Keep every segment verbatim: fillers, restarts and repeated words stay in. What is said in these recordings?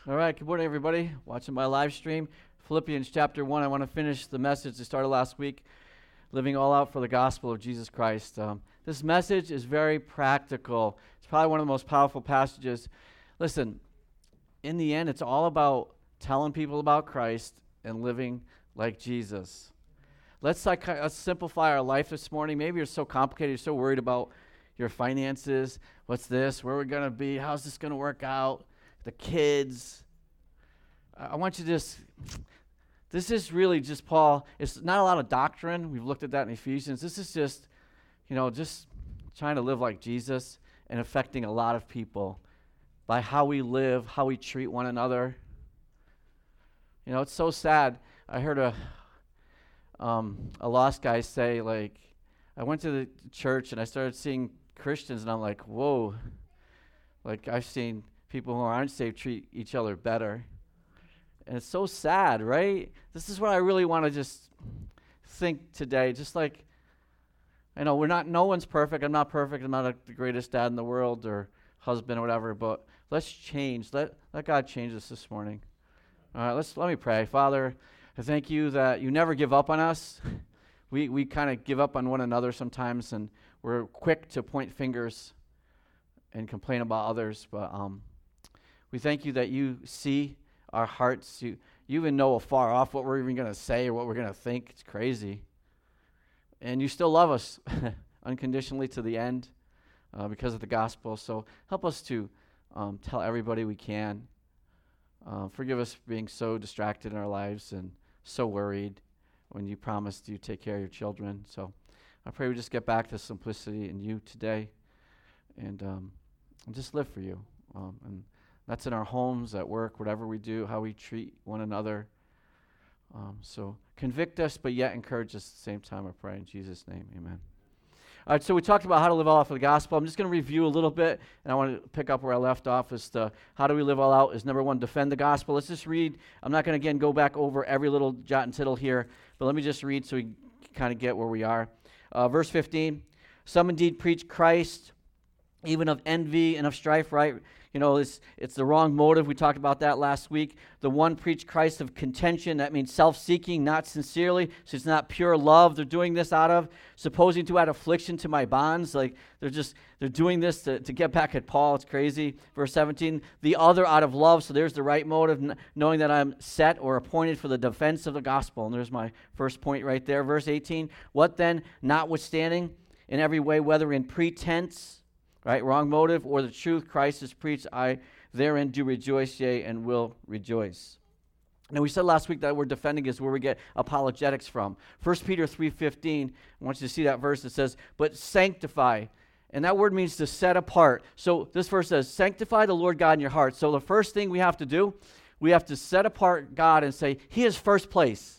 All right, good morning, everybody. Watching my live stream, Philippians chapter one. I want to finish the message that started last week, living all out for the gospel of Jesus Christ. Um, this message is very practical. It's probably one of the most powerful passages. Listen, in the end, it's all about telling people about Christ and living like Jesus. Let's, like, let's simplify our life this morning. Maybe you're so complicated, you're so worried about your finances. What's this? Where are we going to be? How's this going to work out? The kids. I want you to just, this is really just Paul. It's not a lot of doctrine. We've looked at that in Ephesians. This is just, you know, just trying to live like Jesus and affecting a lot of people by how we live, how we treat one another. You know, it's so sad. I heard a um, a lost guy say, like, I went to the church and I started seeing Christians and I'm like, whoa. Like, I've seen people who aren't saved treat each other better. And it's so sad, right? This is what I really want to just think today. Just like, I know we're not, no one's perfect. I'm not perfect. I'm not a, the greatest dad in the world or husband or whatever, but let's change. Let, let God change us this morning. All right, let's, let me pray. Father, I thank you that you never give up on us. We, we kind of give up on one another sometimes, and we're quick to point fingers and complain about others, but um, we thank you that you see our hearts. You, you even know afar off what we're even going to say or what we're going to think. It's crazy. And you still love us unconditionally to the end uh, because of the gospel. So help us to um, tell everybody we can. Uh, forgive us for being so distracted in our lives and so worried when you promised you take care of your children. So I pray we just get back to simplicity in you today and, um, and just live for you. Um, and That's in our homes, at work, whatever we do, how we treat one another. Um, so convict us, but yet encourage us at the same time, I pray. In Jesus' name, amen. All right, so we talked about how to live all out for the gospel. I'm just going to review a little bit, and I want to pick up where I left off. Is to, how do we live all out? Is number one, defend the gospel. Let's just read. I'm not going to, again, go back over every little jot and tittle here, but let me just read so we kind of get where we are. Uh, verse fifteen, some indeed preach Christ, even of envy and of strife, right? You know, it's, it's the wrong motive. We talked about that last week. The one preached Christ of contention. That means self-seeking, not sincerely. So it's not pure love they're doing this out of. Supposing to add affliction to my bonds. Like, they're just, they're doing this to, to get back at Paul. It's crazy. Verse seventeen, the other out of love. So there's the right motive, n- knowing that I'm set or appointed for the defense of the gospel. And there's my first point right there. Verse eighteen, what then? Notwithstanding, in every way, whether in pretense, right, wrong motive, or the truth Christ is preached, I therein do rejoice, yea, and will rejoice. Now, we said last week that word defending is where we get apologetics from. First Peter three fifteen, I want you to see that verse that says, but sanctify. And that word means to set apart. So this verse says, sanctify the Lord God in your heart. So the first thing we have to do, we have to set apart God and say, he is first place.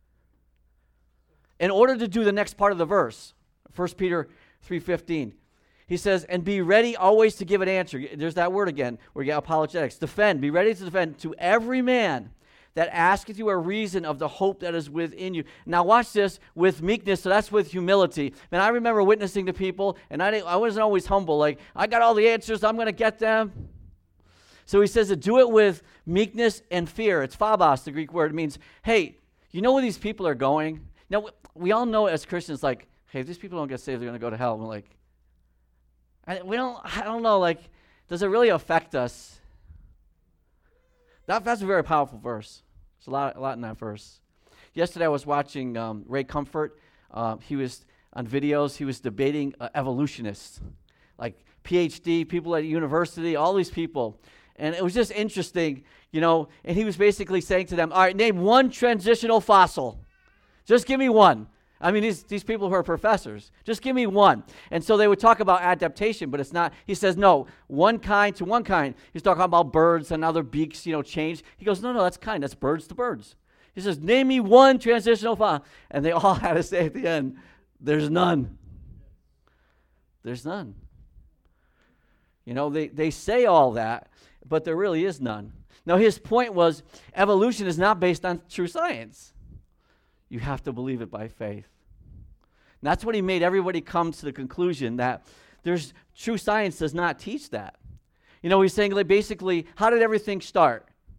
In order to do the next part of the verse, First Peter three fifteen, he says, and be ready always to give an answer. There's that word again, where you get apologetics. Defend, be ready to defend to every man that asketh you a reason of the hope that is within you. Now watch this, with meekness, so that's with humility. And I remember witnessing to people, and I, didn't, I wasn't always humble, like, I got all the answers, I'm going to get them. So he says to do it with meekness and fear. It's phobos, the Greek word. It means, hey, you know where these people are going? Now, we all know as Christians, like, hey, if these people don't get saved, they're going to go to hell. And we're like, I, we don't, I don't know, like, does it really affect us? That, that's a very powerful verse. There's a lot, a lot in that verse. Yesterday I was watching um, Ray Comfort. Uh, he was on videos. He was debating uh, evolutionists, like P H D, people at university, all these people. And it was just interesting, you know, and he was basically saying to them, all right, name one transitional fossil. Just give me one. I mean, these, these people who are professors, just give me one. And so they would talk about adaptation, but it's not. He says, no, one kind to one kind. He's talking about birds and how their beaks, you know, change. He goes, no, no, that's kind. That's birds to birds. He says, name me one transitional fossil. And they all had to say at the end, there's none. There's none. You know, they, they say all that, but there really is none. Now, his point was evolution is not based on true science. You have to believe it by faith. And that's what he made everybody come to the conclusion that there's true science does not teach that. You know, he's saying like basically, how did everything start?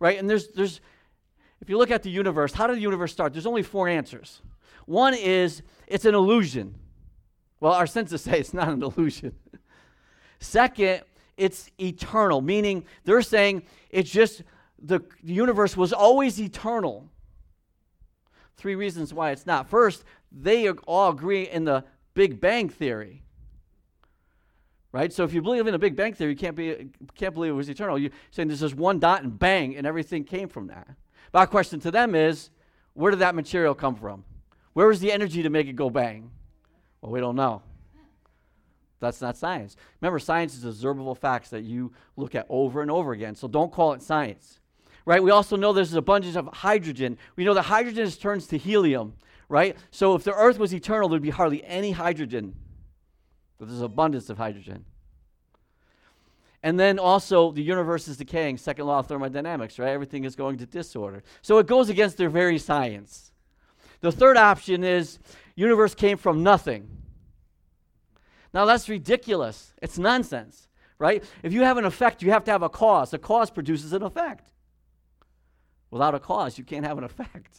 right? And there's, there's, if you look at the universe, how did the universe start? There's only four answers. One is, it's an illusion. Well, our senses say it's not an illusion. Second, it's eternal, meaning they're saying it's just the, the universe was always eternal. Three reasons why it's not. First, they all agree in the Big Bang Theory. Right? So if you believe in the Big Bang Theory, you can't be can't believe it was eternal. You're saying there's just one dot and bang, and everything came from that. But our question to them is, where did that material come from? Where was the energy to make it go bang? Well, we don't know. That's not science. Remember, science is observable facts that you look at over and over again. So don't call it science. Right? We also know there's an abundance of hydrogen. We know that hydrogen turns to helium. Right? So if the earth was eternal, there'd be hardly any hydrogen. But there's abundance of hydrogen. And then also the universe is decaying, second law of thermodynamics, right? Everything is going to disorder. So it goes against their very science. The third option is universe came from nothing. Now that's ridiculous. It's nonsense, right? If you have an effect, you have to have a cause. A cause produces an effect. Without a cause, you can't have an effect.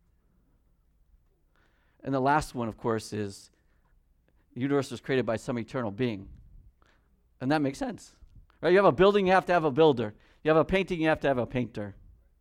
And the last one, of course, is the universe was created by some eternal being. And that makes sense. Right? You have a building, you have to have a builder. You have a painting, you have to have a painter.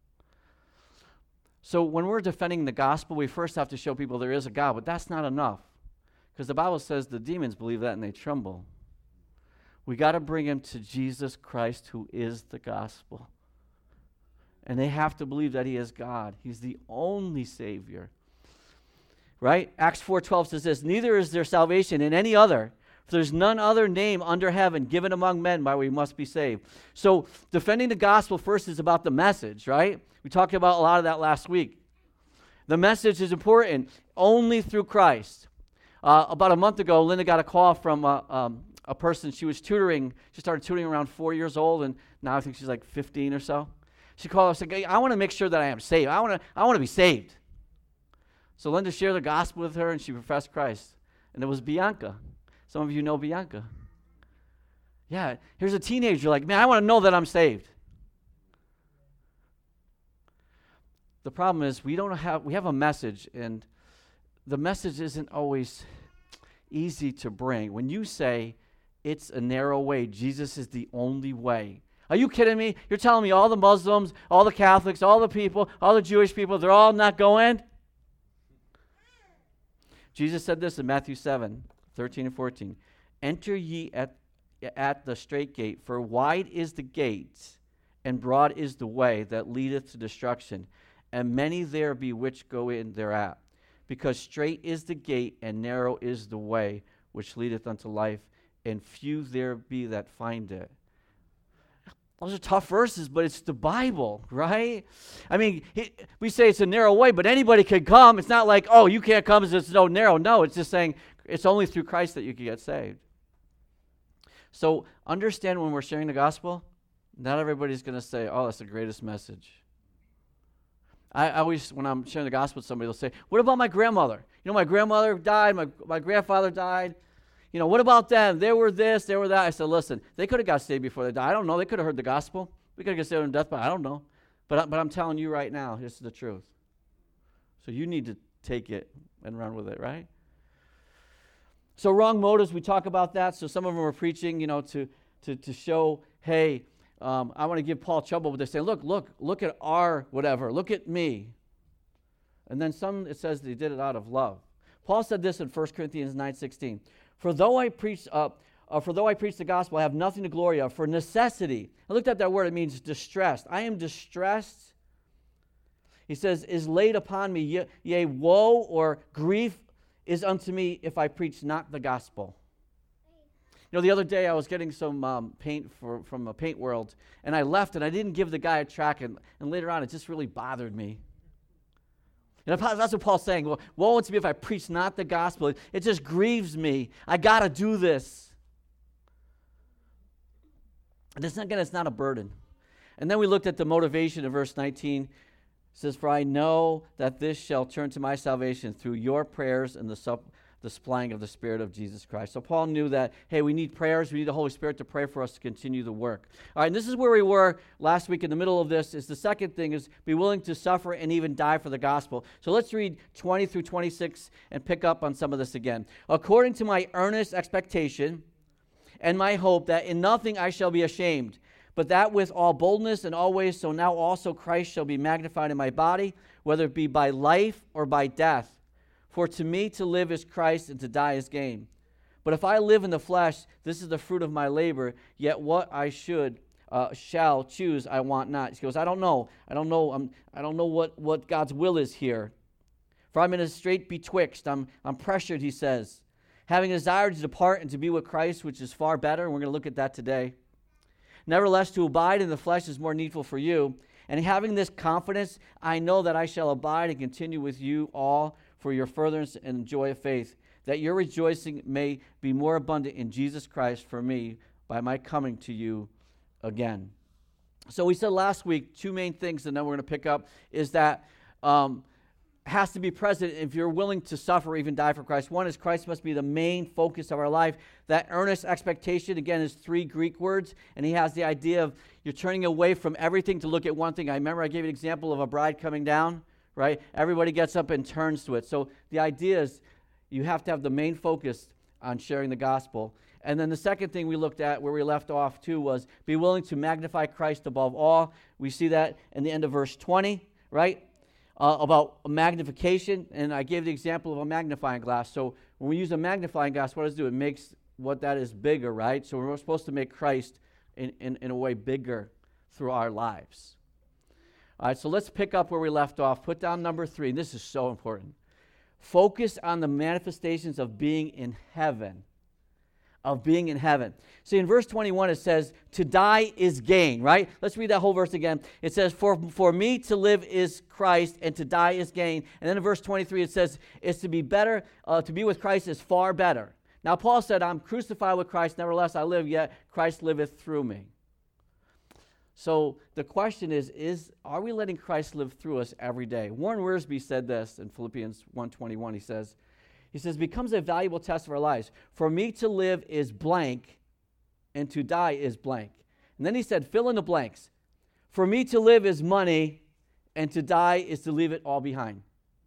So when we're defending the gospel, we first have to show people there is a God, but that's not enough. Because the Bible says the demons believe that and they tremble. We got to bring them to Jesus Christ, who is the gospel. And they have to believe that he is God. He's the only Savior. Right? Acts four twelve says this, neither is there salvation in any other, for there's none other name under heaven given among men by which we must be saved. So defending the gospel first is about the message, right? We talked about a lot of that last week. The message is important only through Christ. Uh, about a month ago, Linda got a call from a, um, a person she was tutoring. She started tutoring around four years old, and now I think she's like fifteen or so. She called us and said, I want to make sure that I am saved. I want to I want to be saved. So Linda shared the gospel with her, and she professed Christ. And it was Bianca. Some of you know Bianca. Yeah, here's a teenager like, man, I want to know that I'm saved. The problem is we don't have, we have a message, and the message isn't always easy to bring. When you say it's a narrow way, Jesus is the only way. Are you kidding me? You're telling me all the Muslims, all the Catholics, all the people, all the Jewish people, they're all not going? Jesus said this in Matthew seven, thirteen and fourteen. Enter ye at, at the straight gate, for wide is the gate, and broad is the way that leadeth to destruction, and many there be which go in thereat. Because straight is the gate, and narrow is the way which leadeth unto life, and few there be that find it. Those are tough verses, but it's the Bible, right? I mean, he, we say it's a narrow way, but anybody can come. It's not like, oh, you can't come because it's so narrow. No, it's just saying it's only through Christ that you can get saved. So understand when we're sharing the gospel, not everybody's going to say, oh, that's the greatest message. I, I always, when I'm sharing the gospel with somebody, they'll say, what about my grandmother? You know, my grandmother died, my, my grandfather died. You know, what about them? They were this, they were that. I said, listen, they could have got saved before they died. I don't know. They could have heard the gospel. We could have got saved on death, but I don't know. But, but I'm telling you right now, this is the truth. So you need to take it and run with it, right? So wrong motives, we talk about that. So some of them are preaching, you know, to, to, to show, hey, um, I want to give Paul trouble, but they're saying, look, look, look at our whatever. Look at me. And then some, it says they did it out of love. Paul said this in First Corinthians nine sixteen. For though I preach, uh, uh, for though I preach the gospel, I have nothing to glory of. For necessity, I looked at that word. It means distressed. I am distressed. He says, is laid upon me. Yea, yea, woe or grief is unto me if I preach not the gospel. You know, the other day I was getting some um, paint for, from a Paint World, and I left, and I didn't give the guy a track, and, and later on it just really bothered me. And that's what Paul's saying. Well, woe unto me if I preach not the gospel. It just grieves me. I got to do this. And it's not, again, it's not a burden. And then we looked at the motivation in verse nineteen. It says, for I know that this shall turn to my salvation through your prayers and the sup- displaying of the Spirit of Jesus Christ. So Paul knew that, hey, we need prayers. We need the Holy Spirit to pray for us to continue the work. All right, and this is where we were last week in the middle of this. Is the second thing is be willing to suffer and even die for the gospel. So let's read twenty through twenty-six and pick up on some of this again. According to my earnest expectation and my hope that in nothing I shall be ashamed, but that with all boldness and always, so now also Christ shall be magnified in my body, whether it be by life or by death. For to me to live is Christ, and to die is gain. But if I live in the flesh, this is the fruit of my labor, yet what I should, uh, shall choose, I want not. He goes, I don't know. I don't know. I'm, I don't know what, what God's will is here. For I'm in a strait betwixt. I'm, I'm pressured, he says, having a desire to depart and to be with Christ, which is far better. And we're going to look at that today. Nevertheless, to abide in the flesh is more needful for you. And having this confidence, I know that I shall abide and continue with you all for your furtherance and joy of faith, that your rejoicing may be more abundant in Jesus Christ for me by my coming to you again. So we said last week, two main things, and then we're going to pick up, is that um, has to be present if you're willing to suffer, even die for Christ. One is Christ must be the main focus of our life. That earnest expectation, again, is three Greek words, and he has the idea of you're turning away from everything to look at one thing. I remember I gave you an example of a bride coming down, right? Everybody gets up and turns to it. So the idea is you have to have the main focus on sharing the gospel. And then the second thing we looked at where we left off too was be willing to magnify Christ above all. We see that in the end of verse twenty, right? Uh, about magnification. And I gave the example of a magnifying glass. So when we use a magnifying glass, what does it do? It makes what that is bigger, right? So we're supposed to make Christ in, in, in a way bigger through our lives. All right, so let's pick up where we left off. Put down number three. And this is so important. Focus on the manifestations of being in heaven. Of being in heaven. See, in verse twenty-one, it says, to die is gain, right? Let's read that whole verse again. It says, for, for me to live is Christ, and to die is gain. And then in verse twenty-three, it says, it's to be better, uh, to be with Christ is far better. Now, Paul said, I'm crucified with Christ, nevertheless I live, yet Christ liveth through me. So the question is, is are we letting Christ live through us every day? Warren Wiersbe said this in Philippians one twenty-one. He says, he says, becomes a valuable test of our lives. For me to live is blank, and to die is blank. And then he said, fill in the blanks. For me to live is money, and to die is to leave it all behind.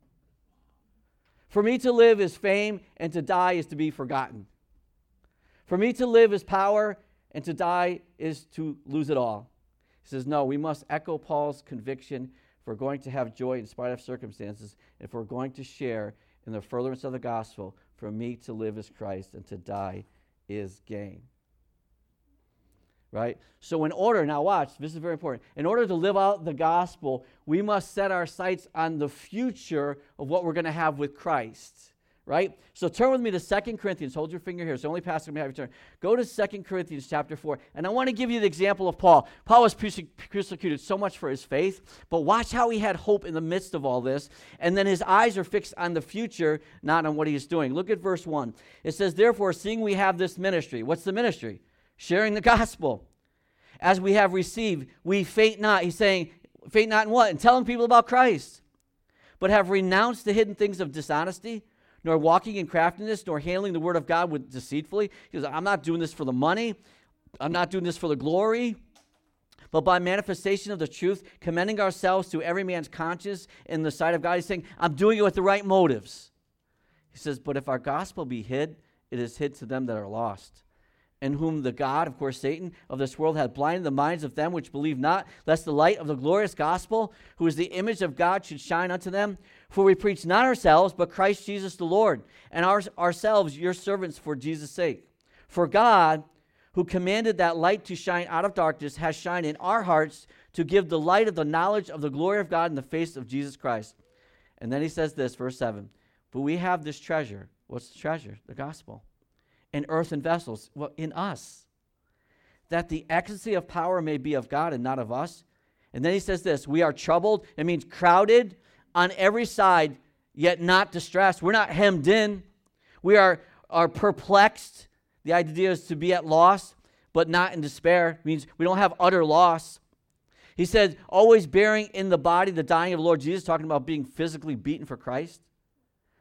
For me to live is fame, and to die is to be forgotten. For me to live is power, and to die is to lose it all. He says, no, we must echo Paul's conviction if we're going to have joy in spite of circumstances, if we're going to share in the furtherance of the gospel. For me to live is Christ, and to die is gain. Right? So in order, now watch, this is very important. In order to live out the gospel, we must set our sights on the future of what we're going to have with Christ. Right? So turn with me to Second Corinthians. Hold your finger here. It's the only passage I'm going to have you turn. Go to Second Corinthians chapter four. And I want to give you the example of Paul. Paul was persecuted so much for his faith, but watch how he had hope in the midst of all this. And then his eyes are fixed on the future, not on what he is doing. Look at verse one. It says, therefore, seeing we have this ministry. What's the ministry? Sharing the gospel. As we have received, we faint not. He's saying, faint not in what? In telling people about Christ. But have renounced the hidden things of dishonesty, nor walking in craftiness, nor handling the word of God with deceitfully. He goes, I'm not doing this for the money. I'm not doing this for the glory. But by manifestation of the truth, commending ourselves to every man's conscience in the sight of God. He's saying, I'm doing it with the right motives. He says, but if our gospel be hid, it is hid to them that are lost, in whom the God, of course Satan, of this world hath blinded the minds of them which believe not, lest the light of the glorious gospel, who is the image of God, should shine unto them. For we preach not ourselves, but Christ Jesus the Lord, and our, ourselves your servants for Jesus' sake. For God, who commanded that light to shine out of darkness, has shined in our hearts to give the light of the knowledge of the glory of God in the face of Jesus Christ. And then he says this, verse seven, but we have this treasure. What's the treasure? The gospel. In earthen vessels, well, in us, that the excellency of power may be of God and not of us. And then he says this, we are troubled. It means crowded on every side, yet not distressed. We're not hemmed in. We are, are perplexed. The idea is to be at loss, but not in despair. It means we don't have utter loss. He says, always bearing in the body the dying of the Lord Jesus, talking about being physically beaten for Christ,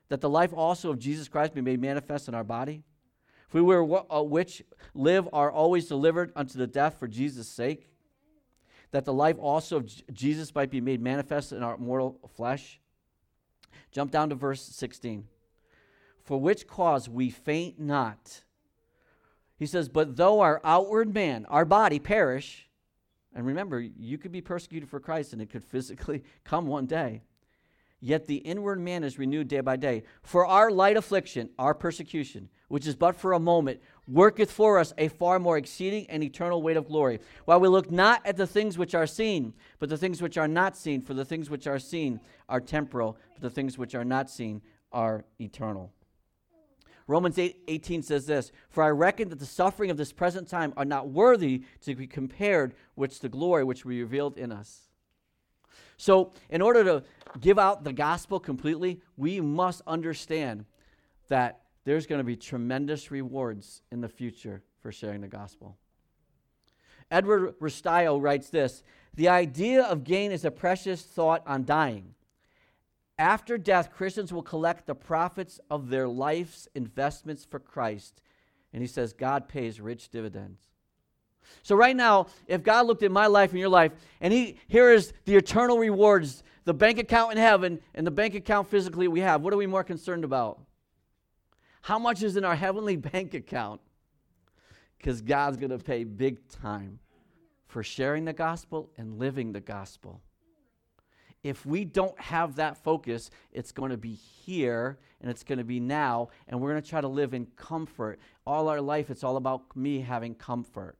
that the life also of Jesus Christ be made manifest in our body? If we were uh, which live are always delivered unto the death for Jesus' sake, that the life also of J- Jesus might be made manifest in our mortal flesh. Jump down to verse sixteen. For which cause we faint not. He says, but though our outward man, our body, perish, and remember, you could be persecuted for Christ and it could physically come one day, yet the inward man is renewed day by day. For our light affliction, our persecution, which is but for a moment, worketh for us a far more exceeding and eternal weight of glory. While we look not at the things which are seen, but the things which are not seen. For the things which are seen are temporal, but the things which are not seen are eternal. Romans eight eighteen says this, for I reckon that the suffering of this present time are not worthy to be compared with the glory which will be revealed in us. So in order to give out the gospel completely, we must understand that there's going to be tremendous rewards in the future for sharing the gospel. Edward Rustio writes this, the idea of gain is a precious thought on dying. After death, Christians will collect the profits of their life's investments for Christ. And he says, God pays rich dividends. So right now, if God looked at my life and your life, and he here is the eternal rewards, the bank account in heaven and the bank account physically we have, what are we more concerned about? How much is in our heavenly bank account? Because God's going to pay big time for sharing the gospel and living the gospel. If we don't have that focus, it's going to be here and it's going to be now, and we're going to try to live in comfort. All our life, it's all about me having comfort.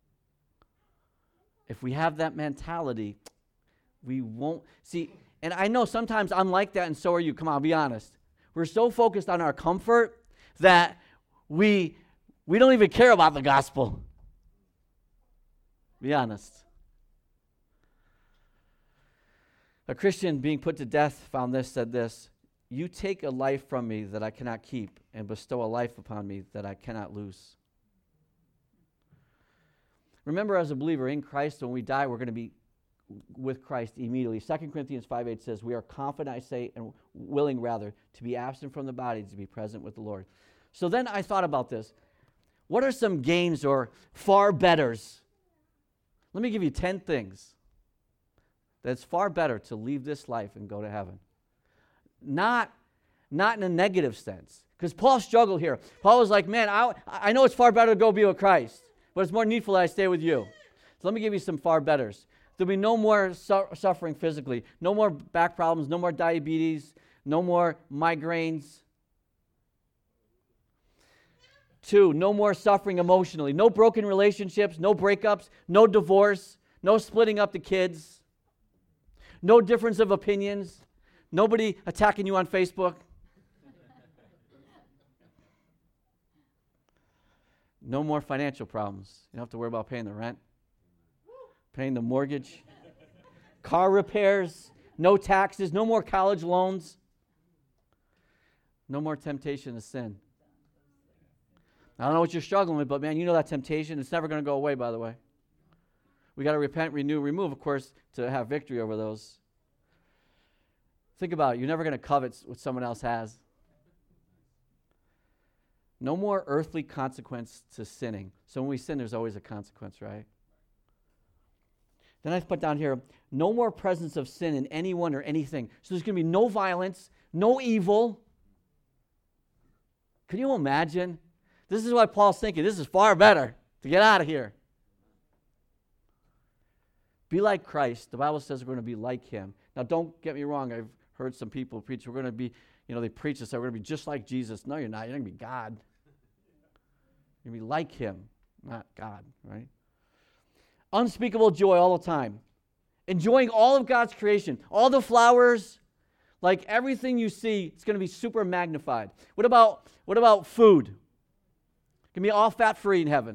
If we have that mentality, we won't see. And I know sometimes I'm like that, and so are you. Come on, be honest. We're so focused on our comfort that we we don't even care about the gospel. Be honest. A Christian being put to death found this, said this, you take a life from me that I cannot keep and bestow a life upon me that I cannot lose. Remember, as a believer in Christ, when we die, we're going to be with Christ immediately. Second Corinthians five eight says, we are confident, I say, and willing rather, to be absent from the body, to be present with the Lord. So then I thought about this. What are some gains or far betters? Let me give you ten things that's far better to leave this life and go to heaven. Not, not in a negative sense. Because Paul struggled here. Paul was like, man, I, I know it's far better to go be with Christ, but it's more needful that I stay with you. So let me give you some far betters. There'll be no more su- suffering physically, no more back problems, no more diabetes, no more migraines. Two, no more suffering emotionally. No broken relationships, no breakups, no divorce, no splitting up the kids, no difference of opinions, nobody attacking you on Facebook. No more financial problems. You don't have to worry about paying the rent, paying the mortgage, car repairs, no taxes, no more college loans, no more temptation to sin. I don't know what you're struggling with, but man, you know that temptation. It's never going to go away, by the way. We got to repent, renew, remove, of course, to have victory over those. Think about it. You're never going to covet what someone else has. No more earthly consequence to sinning. So when we sin, there's always a consequence, right? Then I put down here, no more presence of sin in anyone or anything. So there's going to be no violence, no evil. Can you imagine? This is what Paul's thinking. This is far better to get out of here. Be like Christ. The Bible says we're going to be like him. Now, don't get me wrong. I've heard some people preach, we're going to be, you know, they preach this, we're going to be just like Jesus. No, you're not. You're going to be God. You're going to be like him, not God, right? Unspeakable joy all the time. Enjoying all of God's creation. All the flowers, like everything you see, it's going to be super magnified. What about, what about food? It's going to be all fat-free in heaven.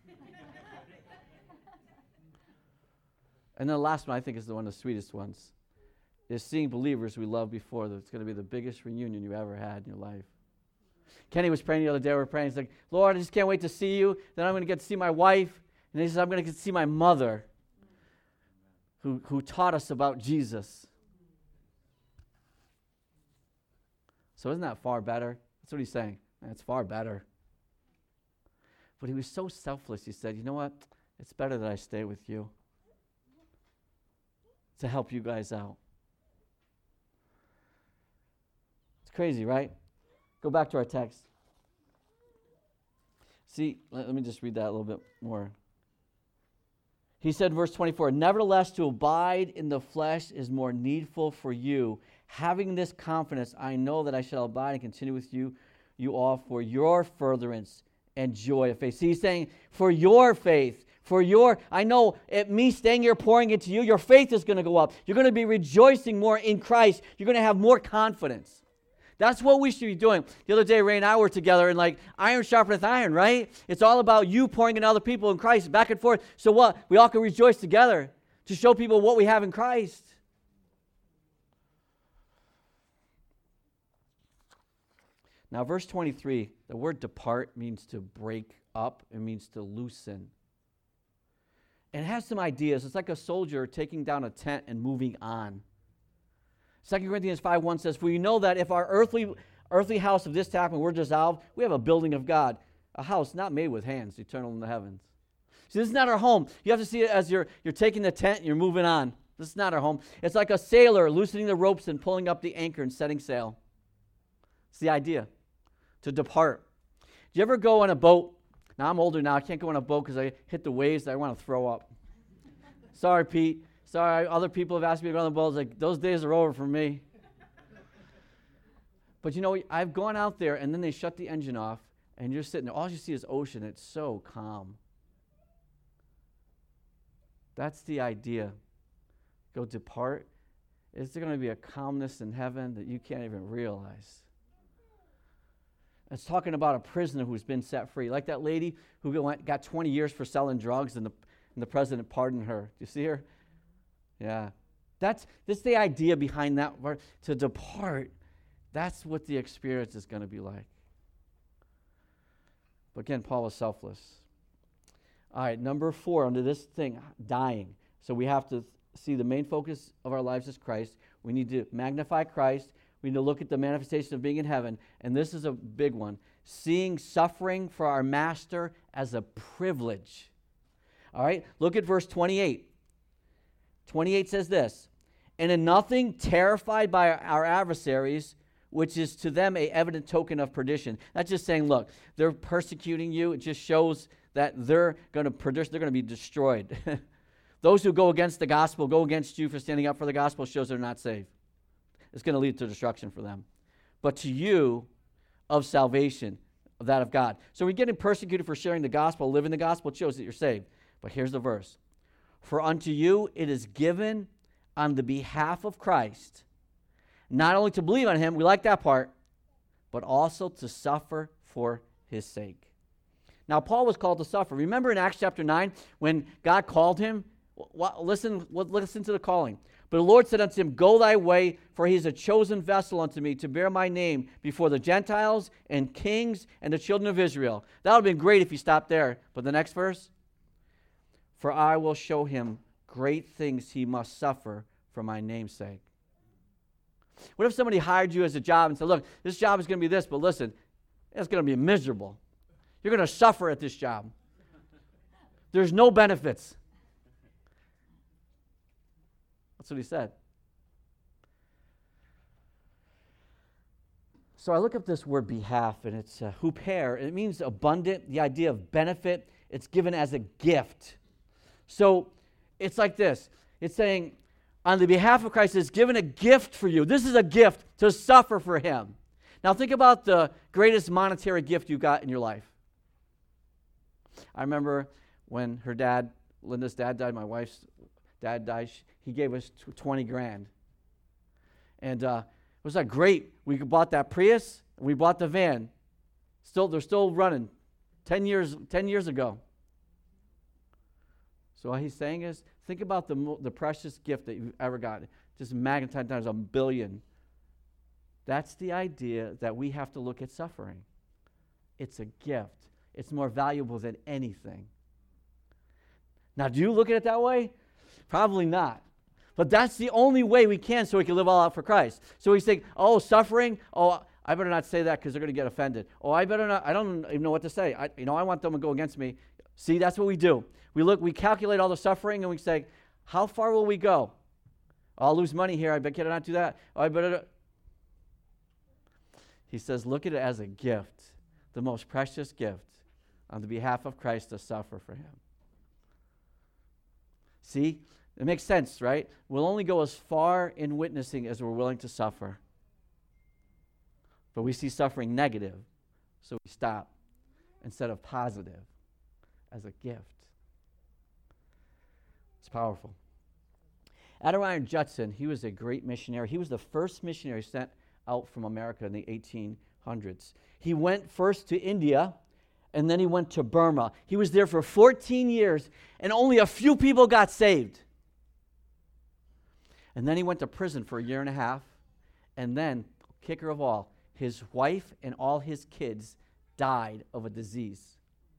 And then the last one, I think, is the one of the sweetest ones, is seeing believers we loved before. It's going to be the biggest reunion you ever had in your life. Kenny was praying the other day. We were praying. He's like, Lord, I just can't wait to see you. Then I'm going to get to see my wife. And he says, I'm going to get to see my mother who, who taught us about Jesus. So isn't that far better? That's what he's saying. That's far better. But he was so selfless. He said, you know what? It's better that I stay with you to help you guys out. It's crazy, right? Go back to our text. See, let, let me just read that a little bit more. He said, verse twenty-four, nevertheless, to abide in the flesh is more needful for you. Having this confidence, I know that I shall abide and continue with you, you all for your furtherance and joy of faith. See, he's saying, for your faith, for your, I know at me staying here pouring into you, your faith is going to go up. You're going to be rejoicing more in Christ. You're going to have more confidence. That's what we should be doing. The other day, Ray and I were together, and like iron sharpeneth iron, right? It's all about you pouring into other people in Christ, back and forth. So what? We all can rejoice together to show people what we have in Christ. Now, verse twenty-three, the word depart means to break up. It means to loosen. And it has some ideas. It's like a soldier taking down a tent and moving on. Second Corinthians five one says, for you know that if our earthly earthly house of this type and we're dissolved, we have a building of God, a house not made with hands, eternal in the heavens. See, this is not our home. You have to see it as you're, you're taking the tent and you're moving on. This is not our home. It's like a sailor loosening the ropes and pulling up the anchor and setting sail. It's the idea, to depart. Do you ever go on a boat? Now, I'm older now. I can't go on a boat because I hit the waves and I want to throw up. Sorry, Pete. Sorry, other people have asked me to go on the boat. Like, those days are over for me. But you know, I've gone out there and then they shut the engine off and you're sitting there. All you see is ocean. It's so calm. That's the idea. Go depart. Is there going to be a calmness in heaven that you can't even realize? It's talking about a prisoner who's been set free. Like that lady who went, got twenty years for selling drugs and the, and the president pardoned her. Do you see her? Yeah. That's, that's the idea behind that word. To depart, that's what the experience is going to be like. But again, Paul was selfless. All right, number four, under this thing, dying. So we have to see the main focus of our lives is Christ. We need to magnify Christ. We need to look at the manifestation of being in heaven. And this is a big one. Seeing suffering for our master as a privilege. All right, look at verse twenty-eight. twenty-eight says this, and in nothing terrified by our adversaries, which is to them a evident token of perdition. That's just saying, look, they're persecuting you. It just shows that they're going to produce, they're going to be destroyed. Those who go against the gospel, go against you for standing up for the gospel, shows they're not saved. It's going to lead to destruction for them. But to you, of salvation, of that of God. So we're getting persecuted for sharing the gospel, living the gospel, it shows that you're saved. But here's the verse. For unto you it is given on the behalf of Christ, not only to believe on him, we like that part, but also to suffer for his sake. Now, Paul was called to suffer. Remember in Acts chapter nine, when God called him? Listen, listen to the calling. But the Lord said unto him, go thy way, for he is a chosen vessel unto me to bear my name before the Gentiles and kings and the children of Israel. That would have been great if he stopped there. But the next verse, for I will show him great things he must suffer for my name's sake. What if somebody hired you as a job and said, look, this job is going to be this, but listen, it's going to be miserable. You're going to suffer at this job. There's no benefits. That's what he said. So I look up this word behalf, and it's uh, huper, and it means abundant, the idea of benefit. It's given as a gift. So it's like this. It's saying, on the behalf of Christ, it's given a gift for you. This is a gift to suffer for him. Now think about the greatest monetary gift you got in your life. I remember when her dad, Linda's dad died, my wife's dad died, he gave us twenty grand. And uh, it was like great. We bought that Prius, and we bought the van. Still, they're still running. Ten years, ten years ago. So what he's saying is, think about the the precious gift that you've ever got. Just magnetized times a billion. That's the idea that we have to look at suffering. It's a gift. It's more valuable than anything. Now, do you look at it that way? Probably not. But that's the only way we can so we can live all out for Christ. So we think, oh, suffering, oh, I better not say that because they're going to get offended. Oh, I better not, I don't even know what to say. I, you know, I want them to go against me. See, that's what we do. We look, we calculate all the suffering and we say, how far will we go? I'll lose money here. I better not do that. Oh, I better. He says, look at it as a gift, the most precious gift on the behalf of Christ to suffer for him. See, it makes sense, right? We'll only go as far in witnessing as we're willing to suffer. But we see suffering negative, so we stop instead of positive as a gift. It's powerful. Adoniram Judson, he was a great missionary. He was the first missionary sent out from America in the eighteen hundreds. He went first to India, and then he went to Burma. He was there for fourteen years, and only a few people got saved. And then he went to prison for a year and a half, and then, kicker of all, his wife and all his kids died of a disease.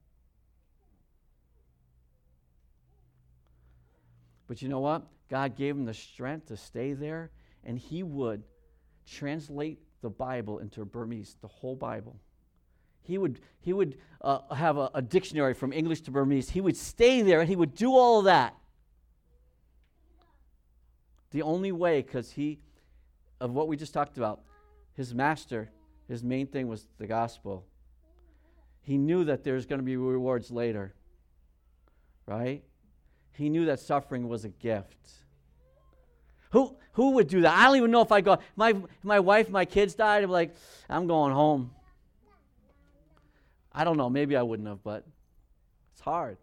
But you know what? God gave him the strength to stay there, and he would translate the Bible into Burmese, the whole Bible. He would, he would uh, have a, a dictionary from English to Burmese. He would stay there, and he would do all of that. The only way, because he, of what we just talked about, his master, his main thing was the gospel. He knew that there's going to be rewards later, right? He knew that suffering was a gift. Who who would do that? I don't even know if I go. My my wife, my kids died. I'm like, I'm going home. I don't know. Maybe I wouldn't have, but it's hard.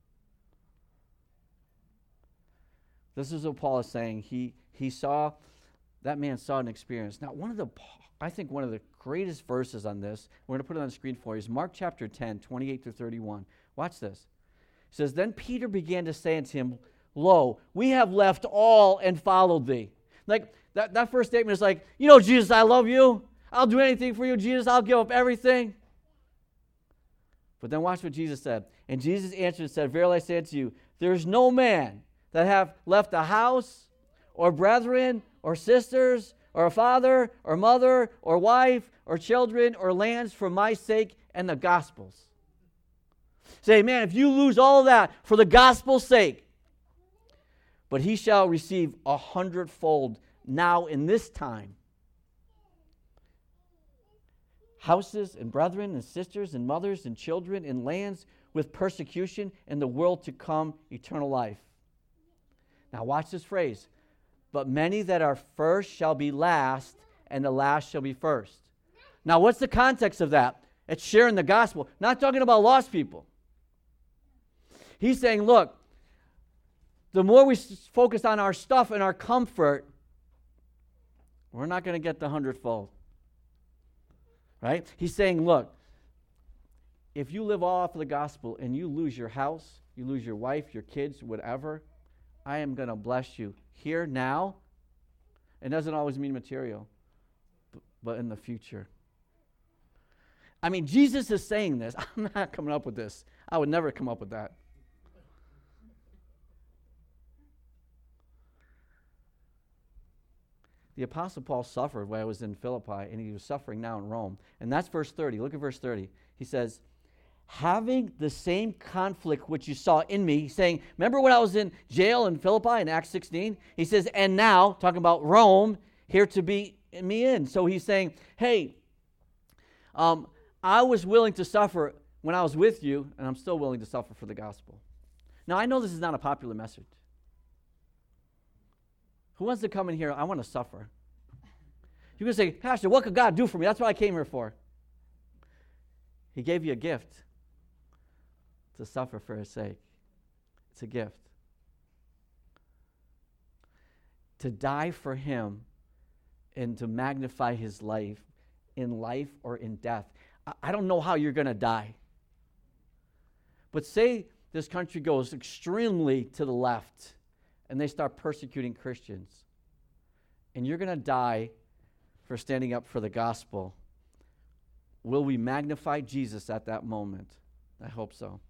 This is what Paul is saying. He he saw, that man saw an experience. Now, one of the, I think one of the greatest verses on this, we're going to put it on the screen for you, is Mark chapter ten, twenty-eight to thirty-one. Watch this. It says, then Peter began to say unto him, lo, we have left all and followed thee. Like, that, that first statement is like, you know, Jesus, I love you. I'll do anything for you, Jesus. I'll give up everything. But then watch what Jesus said. And Jesus answered and said, verily I say unto you, there is no man that have left a house or brethren or sisters or a father or mother or wife or children or lands for my sake and the gospel's. Say, man, if you lose all of that for the gospel's sake, but he shall receive a hundredfold now in this time. Houses and brethren and sisters and mothers and children and lands with persecution and the world to come eternal life. Now watch this phrase. But many that are first shall be last, and the last shall be first. Now what's the context of that? It's sharing the gospel. Not talking about lost people. He's saying, look, the more we focus on our stuff and our comfort, we're not going to get the hundredfold. Right? He's saying, look, if you live all off of the gospel and you lose your house, you lose your wife, your kids, whatever, I am going to bless you here now. It doesn't always mean material, but in the future. I mean, Jesus is saying this. I'm not coming up with this. I would never come up with that. The Apostle Paul suffered when I was in Philippi, and he was suffering now in Rome. And that's verse thirty. Look at verse thirty. He says, having the same conflict which you saw in me, saying, remember when I was in jail in Philippi in Acts sixteen? He says, and now, talking about Rome, here to be me in. So he's saying, hey, um, I was willing to suffer when I was with you, and I'm still willing to suffer for the gospel. Now, I know this is not a popular message. Who wants to come in here? I want to suffer. You're going to say, Pastor, what could God do for me? That's what I came here for. He gave you a gift to suffer for his sake. It's a gift. To die for him and to magnify his life in life or in death. I, I don't know how you're going to die. But say this country goes extremely to the left and they start persecuting Christians, and you're going to die for standing up for the gospel. Will we magnify Jesus at that moment? I hope so.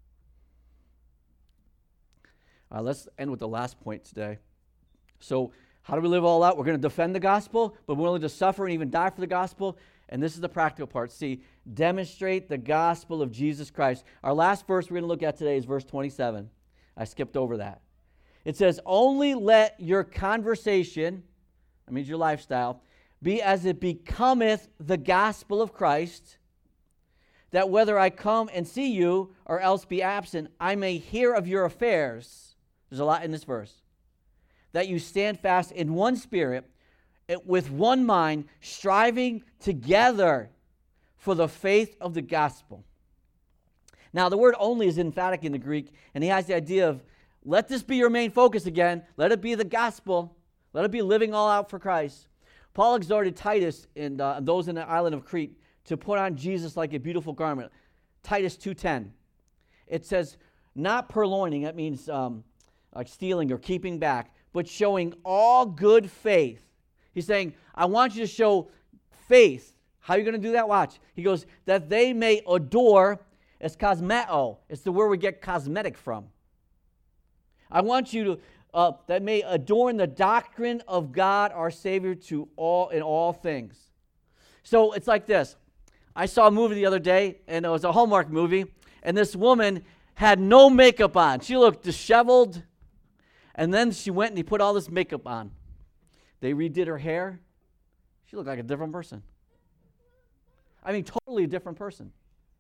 Uh, let's end with the last point today. So How do we live all out? We're going to defend the gospel, but we're willing to suffer and even die for the gospel. And this is the practical part. See, demonstrate the gospel of Jesus Christ. Our last verse we're going to look at today is verse twenty-seven. I skipped over that. It says, only let your conversation, that means your lifestyle, be as it becometh the gospel of Christ, that whether I come and see you or else be absent, I may hear of your affairs. There's a lot in this verse. That you stand fast in one spirit, with one mind, striving together for the faith of the gospel. Now, the word only is emphatic in the Greek, and he has the idea of, let this be your main focus again. Let it be the gospel. Let it be living all out for Christ. Paul exhorted Titus and uh, those in the island of Crete to put on Jesus like a beautiful garment. Titus two ten. It says, not purloining, that means um, like stealing or keeping back, but showing all good faith. He's saying, I want you to show faith. How are you going to do that? Watch. He goes, that they may adore, as cosmeo. It's the word we get cosmetic from. I want you to, uh, that may adorn the doctrine of God our Savior to all in all things. So it's like this. I saw a movie the other day, and it was a Hallmark movie, and this woman had no makeup on. She looked disheveled, and then she went and he put all this makeup on. They redid her hair. She looked like a different person. I mean, totally a different person.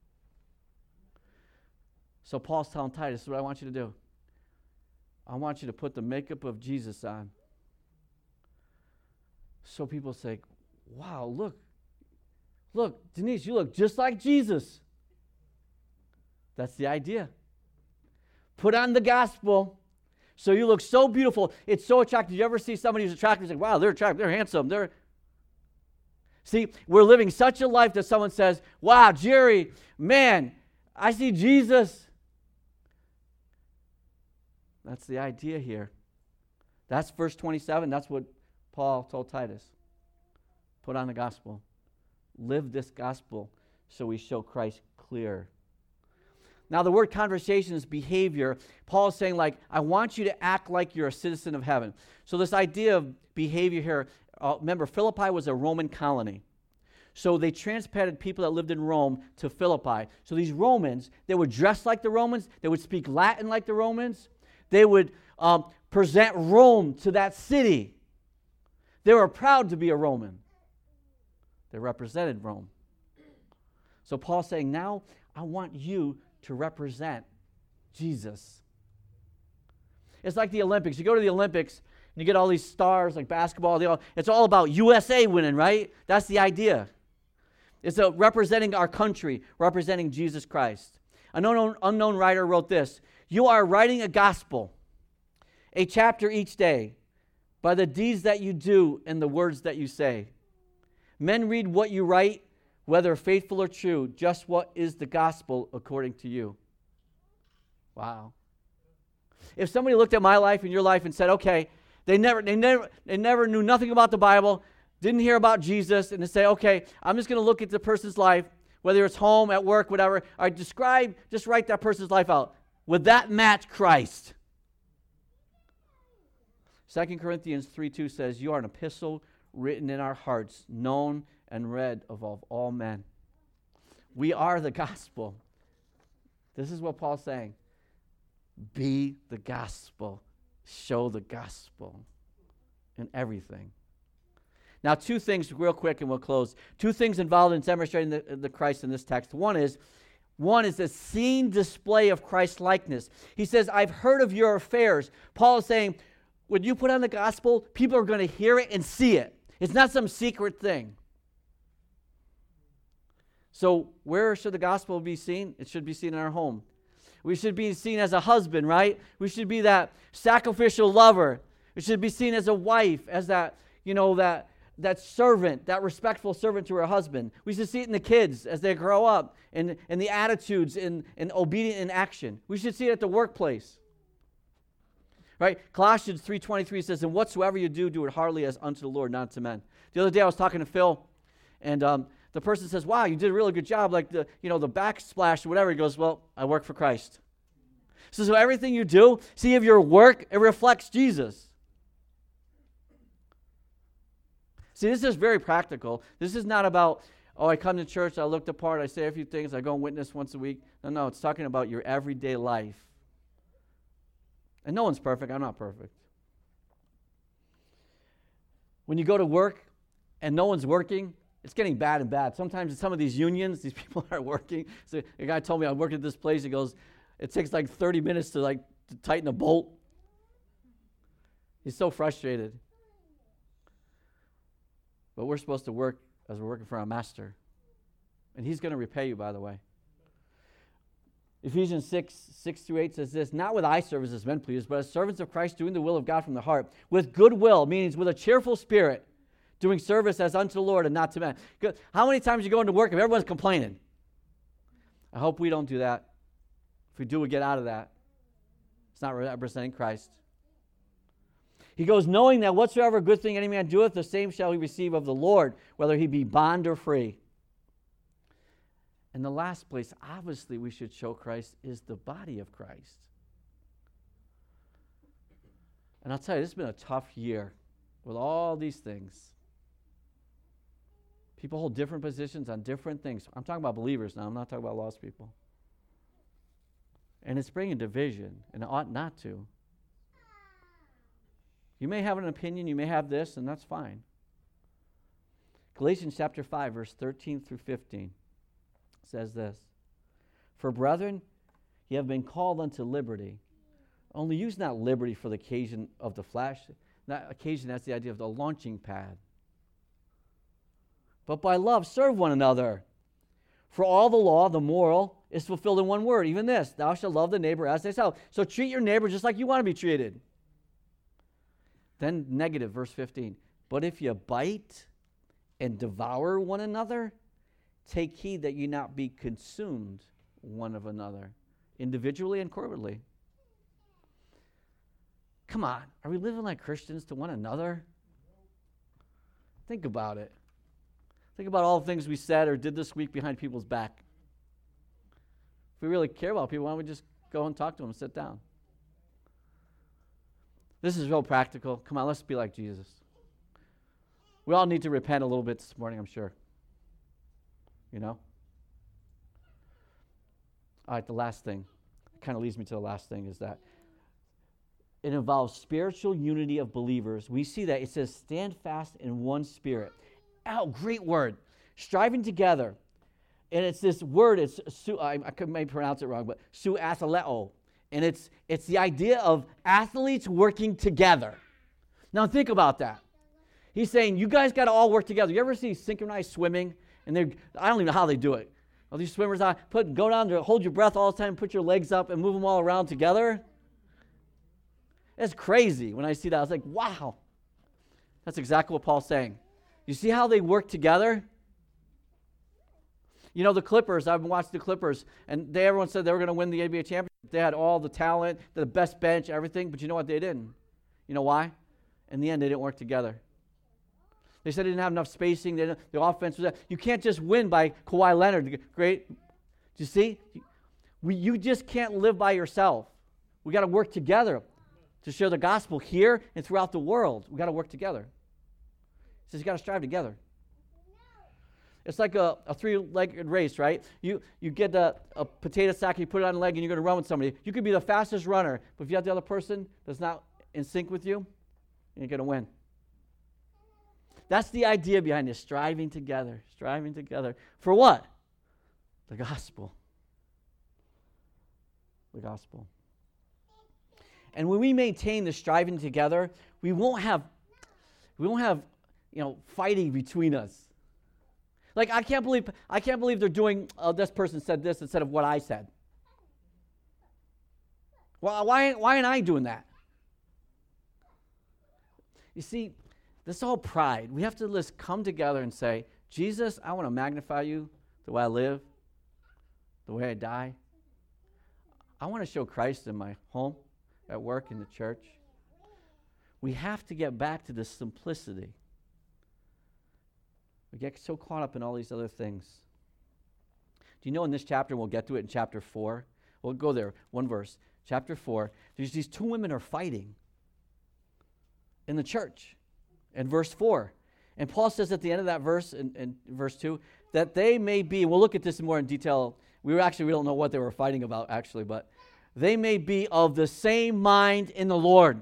So Paul's telling Titus, this is what I want you to do. I want you to put the makeup of Jesus on. So people say, wow, look. Look, Denise, you look just like Jesus. That's the idea. Put on the gospel so you look so beautiful. It's so attractive. You ever see somebody who's attractive and say, wow, they're attractive, they're handsome. They're See, we're living such a life that someone says, wow, Jerry, man, I see Jesus. That's the idea here. That's verse twenty-seven. That's what Paul told Titus. Put on the gospel. Live this gospel so we show Christ clear. Now, the word conversation is behavior. Paul is saying, like, I want you to act like you're a citizen of heaven. So this idea of behavior here, uh, remember, Philippi was a Roman colony. So they transplanted people that lived in Rome to Philippi. So these Romans, they would dress like the Romans. They would speak Latin like the Romans. They would um, present Rome to that city. They were proud to be a Roman. They represented Rome. So Paul's saying, now I want you to represent Jesus. It's like the Olympics. You go to the Olympics and you get all these stars like basketball. They all, it's all about U S A winning, right? That's the idea. It's a representing our country, representing Jesus Christ. An unknown, unknown writer wrote this: you are writing a gospel, a chapter each day, by the deeds that you do and the words that you say. Men read what you write, whether faithful or true, just what is the gospel according to you. Wow. If somebody looked at my life and your life and said, okay, they never, they never, they never knew nothing about the Bible, didn't hear about Jesus, and they say, okay, I'm just going to look at the person's life, whether it's home, at work, whatever. All right, describe, just write that person's life out. Would that match Christ? Second Corinthians three two says, you are an epistle written in our hearts, known and read of all men. We are the gospel. This is what Paul's saying. Be the gospel. Show the gospel in everything. Now, two things real quick and we'll close. Two things involved in demonstrating the, the Christ in this text. One is, one is a seen display of Christ's likeness. He says, I've heard of your affairs. Paul is saying, when you put on the gospel, people are going to hear it and see it. It's not some secret thing. So where should the gospel be seen? It should be seen in our home. We should be seen as a husband, right? We should be that sacrificial lover. We should be seen as a wife, as that, you know, that, that servant, that respectful servant to her husband. We should see it in the kids as they grow up, in, in the attitudes, in, in obedient in action. We should see it at the workplace. Right? Colossians three twenty-three says, and whatsoever you do, do it heartily as unto the Lord, not to men. The other day I was talking to Phil, and um, the person says, wow, you did a really good job, like the, you know, the backsplash or whatever. He goes, well, I work for Christ. So, so everything you do, see if your work, it reflects Jesus. See, this is very practical. This is not about, oh, I come to church, I look the part, I say a few things, I go and witness once a week. No, no, it's talking about your everyday life. And no one's perfect. I'm not perfect. When you go to work and no one's working, it's getting bad and bad. Sometimes in some of these unions, these people aren't working. So a guy told me I worked at this place. He goes, it takes like thirty minutes to like to tighten a bolt. He's so frustrated. But we're supposed to work as we're working for our master. And he's going to repay you, by the way. Ephesians six, six through eight says this, not with eye service as men please, but as servants of Christ doing the will of God from the heart, with good will, meaning with a cheerful spirit, doing service as unto the Lord and not to men. Good. How many times you go into work if everyone's complaining? I hope we don't do that. If we do, we get out of that. It's not representing Christ. He goes, knowing that whatsoever good thing any man doeth, the same shall he receive of the Lord, whether he be bond or free. And the last place, obviously, we should show Christ is the body of Christ. And I'll tell you, this has been a tough year with all these things. People hold different positions on different things. I'm talking about believers now. I'm not talking about lost people. And it's bringing division, and it ought not to. You may have an opinion, you may have this, and that's fine. Galatians chapter five, verse thirteen through fifteen says this, for brethren, ye have been called unto liberty. Only use not liberty for the occasion of the flesh. That occasion, that's the idea of the launching pad. But by love serve one another. For all the law, the moral, is fulfilled in one word, even this, thou shalt love the neighbor as thyself. So treat your neighbor just like you want to be treated. Then negative, verse fifteen. But if you bite and devour one another, take heed that you not be consumed one of another, individually and corporately. Come on, are we living like Christians to one another? Think about it. Think about all the things we said or did this week behind people's back. If we really care about people, why don't we just go and talk to them and sit down? This is real practical. Come on, let's be like Jesus. We all need to repent a little bit this morning, I'm sure. You know? All right, the last thing, it kind of leads me to the last thing, is that it involves spiritual unity of believers. We see that it says, stand fast in one spirit. Oh, great word. Striving together. And it's this word, it's su, I, I could maybe pronounce it wrong, but suathleo. And it's it's the idea of athletes working together. Now think about that. He's saying, you guys got to all work together. You ever see synchronized swimming? And they I don't even know how they do it. All these swimmers out, put go down to hold your breath all the time, put your legs up, and move them all around together. It's crazy. When I see that, I was like, wow. That's exactly what Paul's saying. You see how they work together? You know, the Clippers, I've been watching the Clippers, and they everyone said they were going to win the N B A championship. They had all the talent, the best bench, everything, but you know what? They didn't. You know why? In the end, they didn't work together. They said they didn't have enough spacing. They didn't, the offense was that. You can't just win by Kawhi Leonard. Great. Do you see? We, you just can't live by yourself. We got to work together to share the gospel here and throughout the world. We got to work together. He says you got to strive together. It's like a, a three-legged race, right? You you get a, a potato sack, you put it on a leg, and you're going to run with somebody. You could be the fastest runner, but if you have the other person that's not in sync with you, you're going to win. That's the idea behind this, striving together, striving together. For what? The gospel. The gospel. And when we maintain the striving together, we won't have, we won't have, you know, fighting between us. Like, I can't believe I can't believe they're doing, uh, this person said this instead of what I said. Well, why, why am I doing that? You see, this is all pride. We have to just come together and say, Jesus, I want to magnify you the way I live, the way I die. I want to show Christ in my home, at work, in the church. We have to get back to this simplicity. We get so caught up in all these other things. Do you know in this chapter, we'll get to it in chapter four. We'll go there, one verse. Chapter four, there's these two women are fighting in the church. In verse four, And Paul says at the end of that verse, in, in verse two, that they may be, we'll look at this more in detail. We were actually, we don't know what they were fighting about, actually, but they may be of the same mind in the Lord.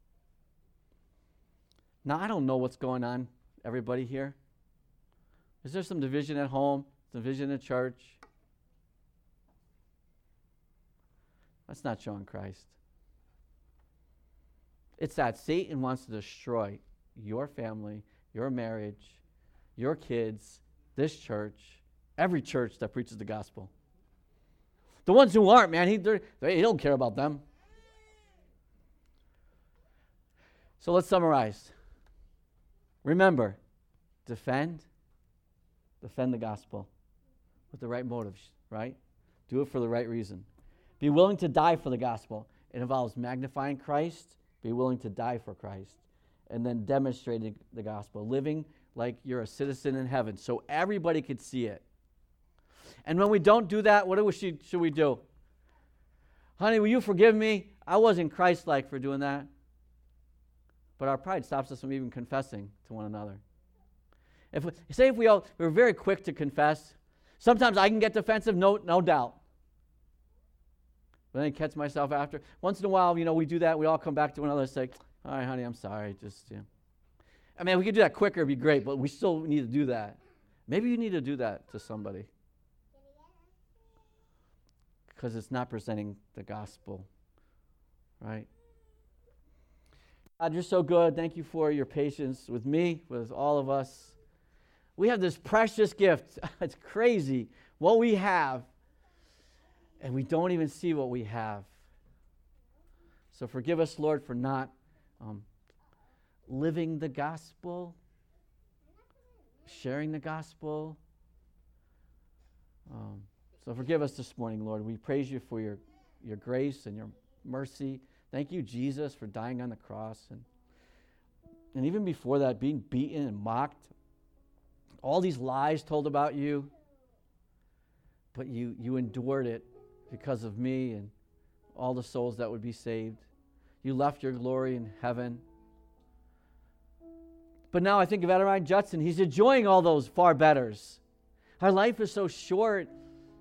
Now, I don't know what's going on, everybody here. Is there some division at home, division in church? That's not showing Christ. It's that Satan wants to destroy your family, your marriage, your kids, this church, every church that preaches the gospel. The ones who aren't, man, he, he don't care about them. So let's summarize. Remember, defend, defend the gospel with the right motives, right? Do it for the right reason. Be willing to die for the gospel. It involves magnifying Christ, be willing to die for Christ, and then demonstrating the gospel, living like you're a citizen in heaven so everybody could see it. And when we don't do that, what do we, should we do? Honey, will you forgive me? I wasn't Christ-like for doing that. But our pride stops us from even confessing to one another. If we, say if we all, we're very quick to confess. Sometimes I can get defensive, no, no doubt. But then I catch myself after. Once in a while, you know, we do that. We all come back to one another and say, all right, honey, I'm sorry. Just, yeah. I mean, we could do that quicker, it'd be great, but we still need to do that. Maybe you need to do that to somebody. Because it's not presenting the gospel, right? God, you're so good. Thank you for your patience with me, with all of us. We have this precious gift. It's crazy what we have, and we don't even see what we have. So forgive us, Lord, for not um, living the gospel, sharing the gospel. Um, so forgive us this morning, Lord. We praise you for your, your grace and your mercy. Thank you, Jesus, for dying on the cross. And, and even before that, being beaten and mocked. All these lies told about you. But you, you endured it because of me and all the souls that would be saved. You left your glory in heaven. But now I think of Adoniram Judson. He's enjoying all those far betters. Our life is so short.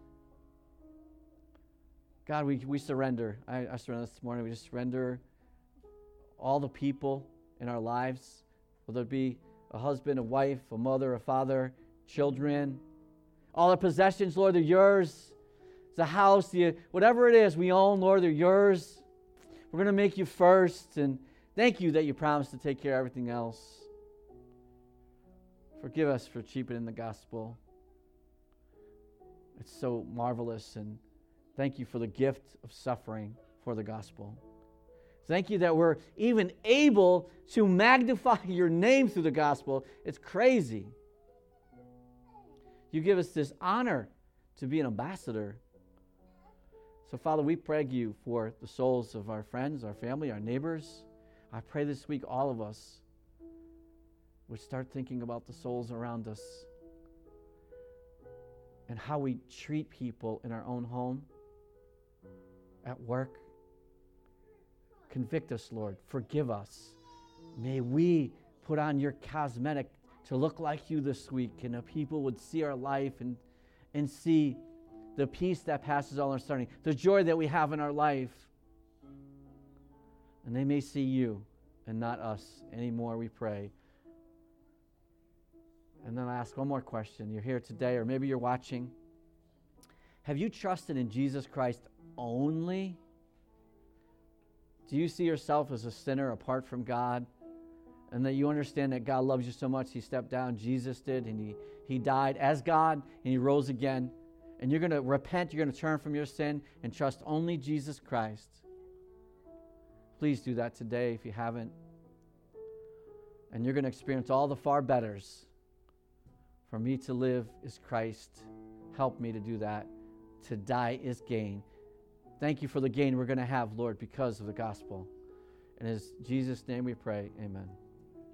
God, we, we surrender. I, I surrender this morning. We just surrender all the people in our lives, whether it be a husband, a wife, a mother, a father, children. All the possessions, Lord, they're yours. The house, the, whatever it is we own, Lord, they're yours. We're going to make you first. And thank you that you promised to take care of everything else. Forgive us for cheapening the gospel. It's so marvelous, and thank you for the gift of suffering for the gospel. Thank you that we're even able to magnify your name through the gospel. It's crazy. You give us this honor to be an ambassador. So, Father, we pray you for the souls of our friends, our family, our neighbors. I pray this week all of us would start thinking about the souls around us and how we treat people in our own home, at work. Convict us, Lord. Forgive us. May we put on your cosmetic to look like you this week, and the people would see our life and, and see the peace that passes all understanding, the joy that we have in our life. And they may see you and not us anymore, we pray. And then I ask one more question. You're here today, or maybe you're watching. Have you trusted in Jesus Christ only? Do you see yourself as a sinner apart from God? And that you understand that God loves you so much, he stepped down, Jesus did, and he, he died as God, and he rose again. And you're going to repent, you're going to turn from your sin, and trust only Jesus Christ. Please do that today if you haven't. And you're going to experience all the far betters. For me to live is Christ. Help me to do that. To die is gain. Thank you for the gain we're going to have, Lord, because of the gospel. And in Jesus' name we pray, amen.